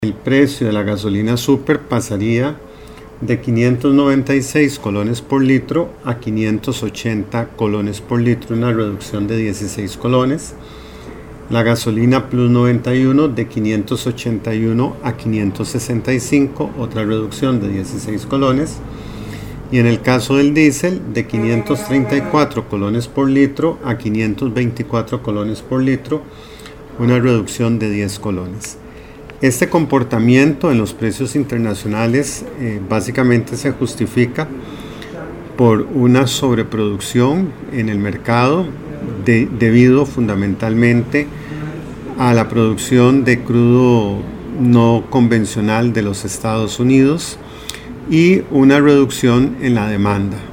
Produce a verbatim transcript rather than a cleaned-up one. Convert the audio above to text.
El precio de la gasolina super pasaría de quinientos noventa y seis colones por litro a quinientos ochenta colones por litro, una reducción de dieciséis colones. La gasolina Plus noventa y uno de quinientos ochenta y uno a quinientos sesenta y cinco, otra reducción de dieciséis colones. Y en el caso del diésel, de quinientos treinta y cuatro colones por litro a quinientos veinticuatro colones por litro, una reducción de diez colones. Este comportamiento en los precios internacionales eh, básicamente se justifica por una sobreproducción en el mercado de, debido fundamentalmente a la producción de crudo no convencional de los Estados Unidos y una reducción en la demanda.